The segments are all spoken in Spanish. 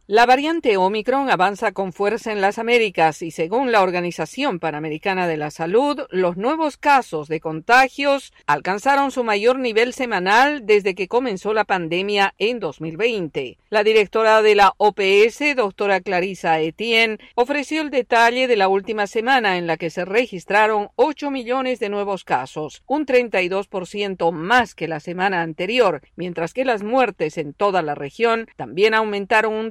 La variante Omicron avanza con fuerza en las Américas y según la Organización Panamericana de la Salud, los nuevos casos de contagios alcanzaron su mayor nivel semanal desde que comenzó la pandemia en 2020. La directora de la OPS, doctora Clarissa Etienne, ofreció el detalle de la última semana en la que se registraron 8 millones de nuevos casos, un 32% más que la semana anterior, mientras que las muertes en toda la región también aumentaron un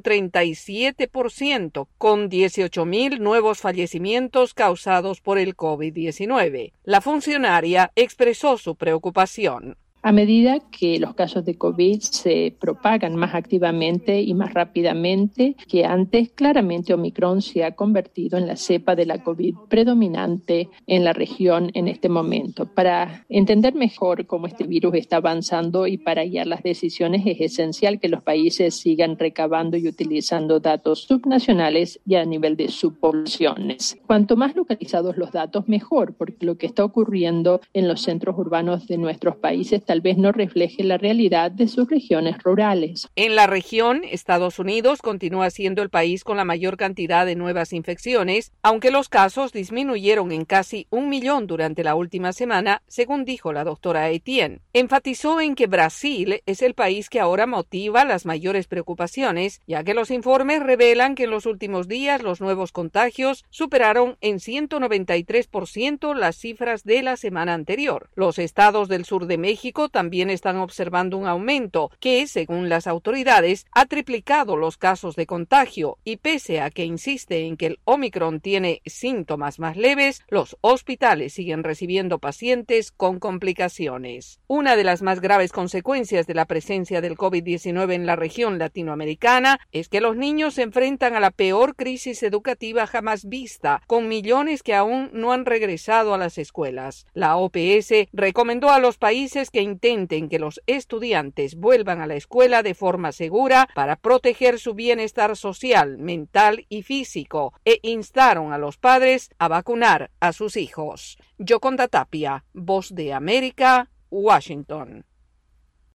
37%, con 18,000 nuevos fallecimientos causados por el COVID-19. La funcionaria expresó su preocupación. A medida que los casos de COVID se propagan más activamente y más rápidamente que antes, claramente Omicron se ha convertido en la cepa de la COVID predominante en la región en este momento. Para entender mejor cómo este virus está avanzando y para guiar las decisiones es esencial que los países sigan recabando y utilizando datos subnacionales y a nivel de subpoblaciones. Cuanto más localizados los datos, mejor, porque lo que está ocurriendo en los centros urbanos de nuestros países tal vez no refleje la realidad de sus regiones rurales. En la región, Estados Unidos continúa siendo el país con la mayor cantidad de nuevas infecciones, aunque los casos disminuyeron en casi 1 millón durante la última semana, según dijo la doctora Etienne. Enfatizó en que Brasil es el país que ahora motiva las mayores preocupaciones, ya que los informes revelan que en los últimos días los nuevos contagios superaron en 193% las cifras de la semana anterior. Los estados del sur de México también están observando un aumento que, según las autoridades, ha triplicado los casos de contagio y pese a que insiste en que el Omicron tiene síntomas más leves, los hospitales siguen recibiendo pacientes con complicaciones. Una de las más graves consecuencias de la presencia del COVID-19 en la región latinoamericana es que los niños se enfrentan a la peor crisis educativa jamás vista, con millones que aún no han regresado a las escuelas. La OPS recomendó a los países que intenten que los estudiantes vuelvan a la escuela de forma segura para proteger su bienestar social, mental y físico e instaron a los padres a vacunar a sus hijos. Yoconda Tapia, Voz de América, Washington.